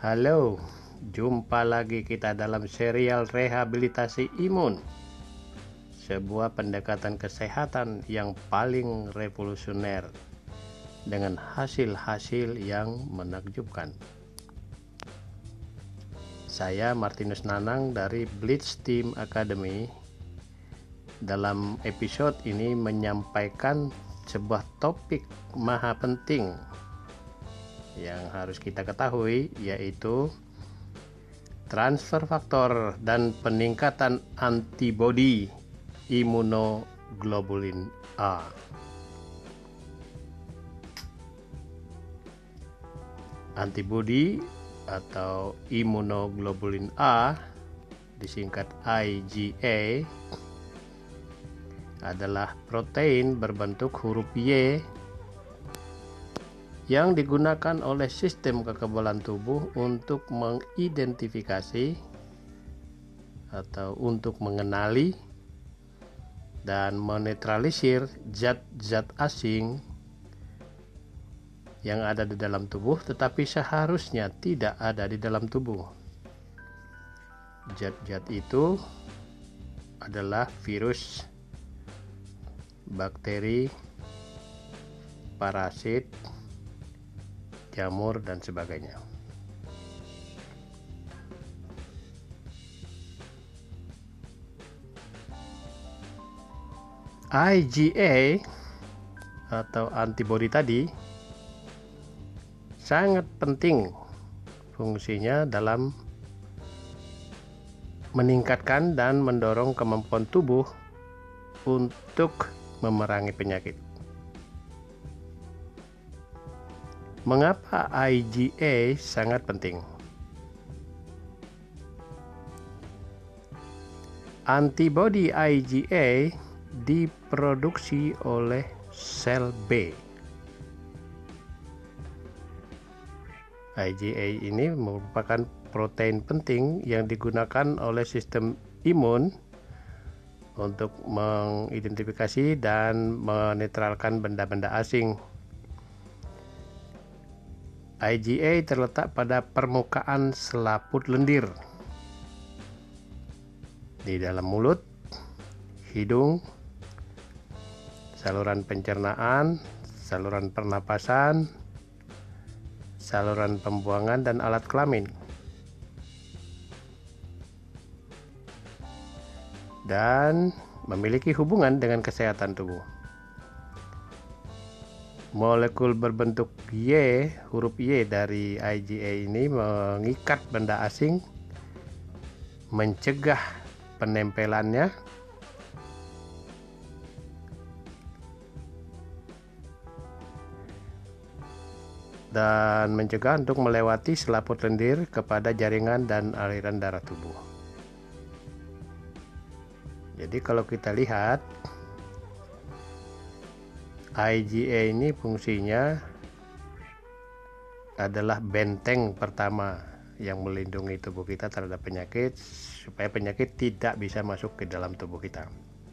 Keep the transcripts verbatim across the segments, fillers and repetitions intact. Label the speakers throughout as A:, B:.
A: Halo, jumpa lagi kita dalam serial rehabilitasi imun, sebuah pendekatan kesehatan yang paling revolusioner dengan hasil-hasil yang menakjubkan. Saya Martinus Nanang dari Blitz Team Academy. Dalam episode ini menyampaikan sebuah topik maha penting yang harus kita ketahui, yaitu transfer faktor dan peningkatan antibodi imunoglobulin A. Antibodi atau imunoglobulin A, disingkat I G A, adalah protein berbentuk huruf Y yang digunakan oleh sistem kekebalan tubuh untuk mengidentifikasi atau untuk mengenali dan menetralisir zat-zat asing yang ada di dalam tubuh tetapi seharusnya tidak ada di dalam tubuh. Zat-zat itu adalah virus, bakteri, parasit, jamur, dan sebagainya. I G A atau antibodi tadi sangat penting fungsinya dalam meningkatkan dan mendorong kemampuan tubuh untuk memerangi penyakit. Mengapa I G A sangat penting? Antibodi I G A diproduksi oleh sel B. I G A ini merupakan protein penting yang digunakan oleh sistem imun untuk mengidentifikasi dan menetralkan benda-benda asing. I G A terletak pada permukaan selaput lendir di dalam mulut, hidung, saluran pencernaan, saluran pernapasan, saluran pembuangan, dan alat kelamin. Dan memiliki hubungan dengan kesehatan tubuh. Molekul berbentuk Y, huruf Y dari I G A ini mengikat benda asing, mencegah penempelannya, dan mencegah untuk melewati selaput lendir kepada jaringan dan aliran darah tubuh. Jadi kalau kita lihat, I G A ini fungsinya adalah benteng pertama yang melindungi tubuh kita terhadap penyakit, supaya penyakit tidak bisa masuk ke dalam tubuh kita.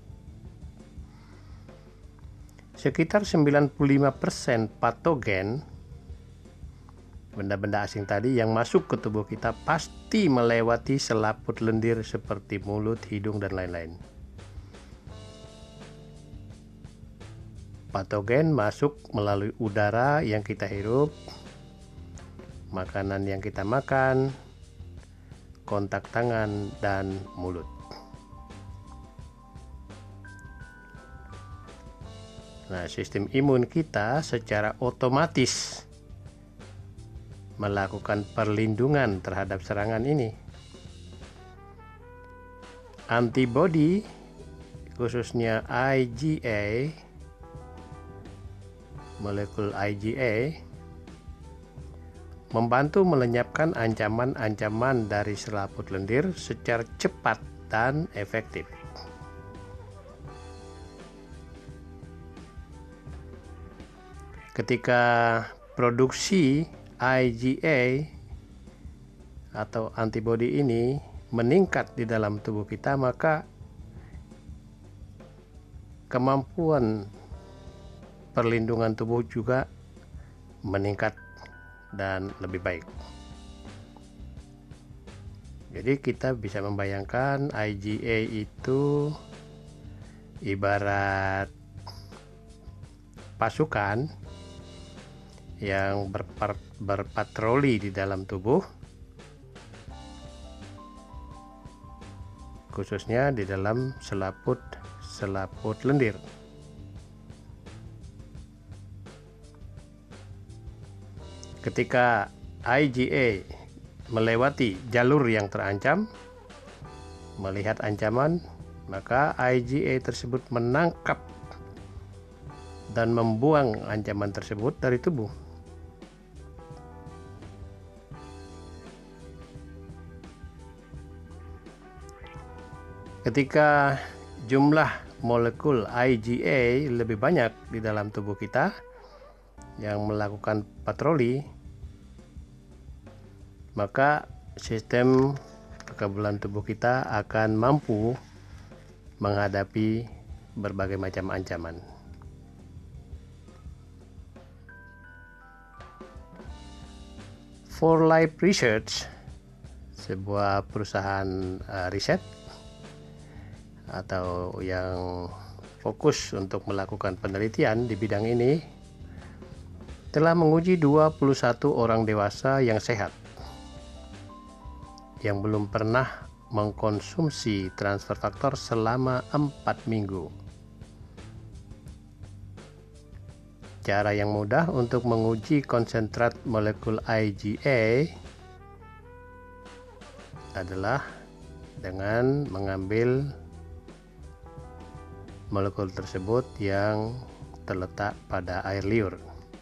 A: Sekitar sembilan puluh lima persen patogen, benda-benda asing tadi yang masuk ke tubuh kita, pasti melewati selaput lendir seperti mulut, hidung, dan lain-lain. Patogen masuk melalui udara yang kita hirup, makanan yang kita makan, kontak tangan, dan mulut. Nah, sistem imun kita secara otomatis melakukan perlindungan terhadap serangan ini. Antibodi, khususnya I G A, molekul I G A, membantu melenyapkan ancaman-ancaman dari selaput lendir secara cepat dan efektif. Ketika produksi I G A atau antibodi ini meningkat di dalam tubuh kita, maka kemampuan perlindungan tubuh juga meningkat dan lebih baik. Jadi kita bisa membayangkan I G A itu ibarat pasukan yang berpar, berpatroli di dalam tubuh, khususnya di dalam selaput selaput lendir. Ketika I G A melewati jalur yang terancam, melihat ancaman, maka I G A tersebut menangkap dan membuang ancaman tersebut dari tubuh. Ketika jumlah molekul I G A lebih banyak di dalam tubuh kita yang melakukan patroli, maka sistem kekebalan tubuh kita akan mampu menghadapi berbagai macam ancaman. For Life Research, sebuah perusahaan uh, riset atau yang fokus untuk melakukan penelitian di bidang ini, telah menguji dua puluh satu orang dewasa yang sehat yang belum pernah mengkonsumsi transfer faktor selama empat minggu. Cara yang mudah untuk menguji konsentrat molekul I G A adalah dengan mengambil molekul tersebut yang terletak pada air liur.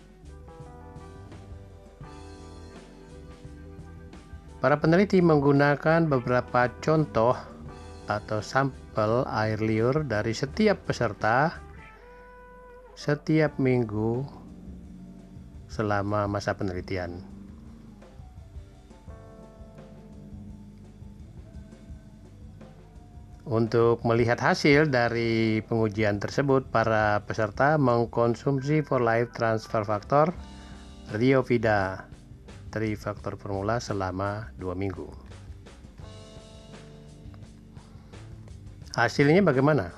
A: Para peneliti menggunakan beberapa contoh atau sampel air liur dari setiap peserta setiap minggu selama masa penelitian. Untuk melihat hasil dari pengujian tersebut, para peserta mengkonsumsi For Life Transfer Factor Riovida trifaktor formula selama dua minggu. Hasilnya bagaimana?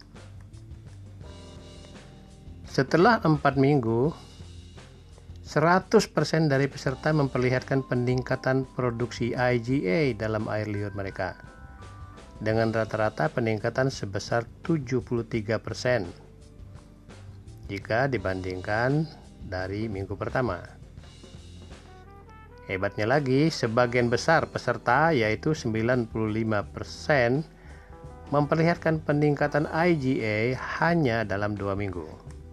A: Setelah empat minggu, seratus persen dari peserta memperlihatkan peningkatan produksi I G A dalam air liur mereka, dengan rata-rata peningkatan sebesar tujuh puluh tiga persen jika dibandingkan dari minggu pertama. Hebatnya lagi, sebagian besar peserta, yaitu sembilan puluh lima persen, memperlihatkan peningkatan I G A hanya dalam dua minggu.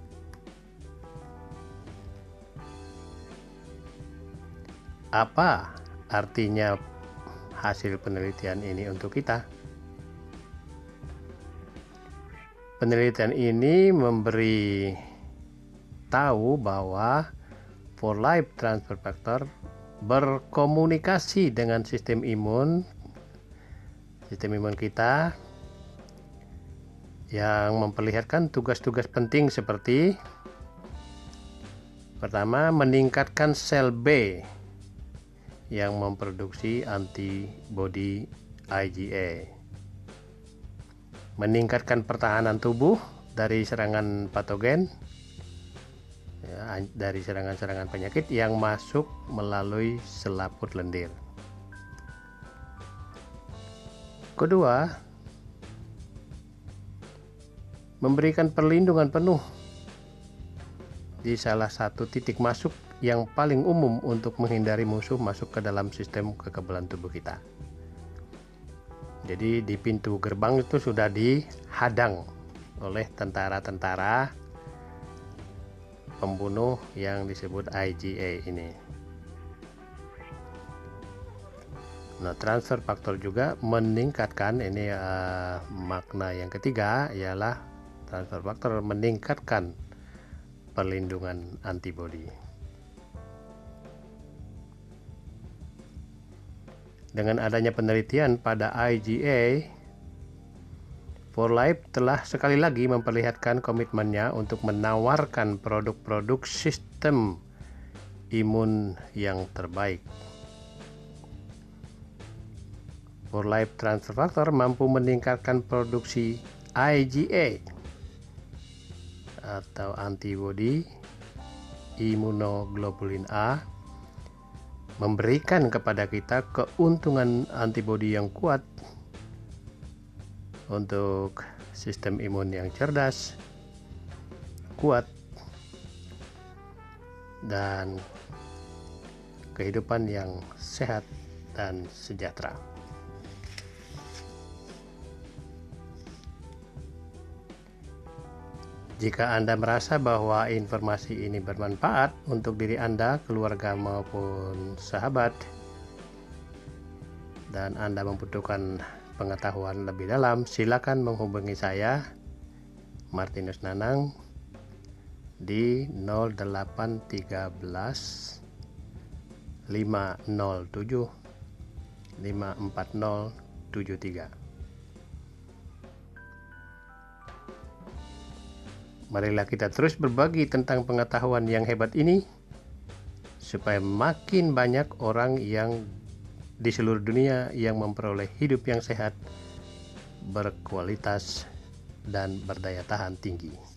A: Apa artinya hasil penelitian ini untuk kita? Penelitian ini memberi tahu bahwa For Life Transfer Factor berkomunikasi dengan sistem imun sistem imun kita yang memperlihatkan tugas-tugas penting seperti: pertama, meningkatkan sel B yang memproduksi antibodi I G A, meningkatkan pertahanan tubuh dari serangan patogen, ya, dari serangan-serangan penyakit yang masuk melalui selaput lendir. Kedua, memberikan perlindungan penuh di salah satu titik masuk yang paling umum untuk menghindari musuh masuk ke dalam sistem kekebalan tubuh kita. Jadi di pintu gerbang itu sudah dihadang oleh tentara-tentara pembunuh yang disebut I G A ini. Nah, transfer faktor juga meningkatkan, ini uh, makna yang ketiga ialah transfer faktor meningkatkan perlindungan antibodi. Dengan adanya penelitian pada I G A, For Life telah sekali lagi memperlihatkan komitmennya untuk menawarkan produk-produk sistem imun yang terbaik. For Life Transfer Factor mampu meningkatkan produksi I G A atau antibodi imunoglobulin A, memberikan kepada kita keuntungan antibodi yang kuat untuk sistem imun yang cerdas, kuat, dan kehidupan yang sehat dan sejahtera. Jika Anda merasa bahwa informasi ini bermanfaat untuk diri Anda, keluarga maupun sahabat, dan Anda membutuhkan pengetahuan lebih dalam, silakan menghubungi saya, Martinus Nanang, di nol delapan tiga belas lima nol tujuh lima empat nol tujuh tiga. Marilah kita terus berbagi tentang pengetahuan yang hebat ini, supaya makin banyak orang yang di seluruh dunia yang memperoleh hidup yang sehat, berkualitas, dan berdaya tahan tinggi.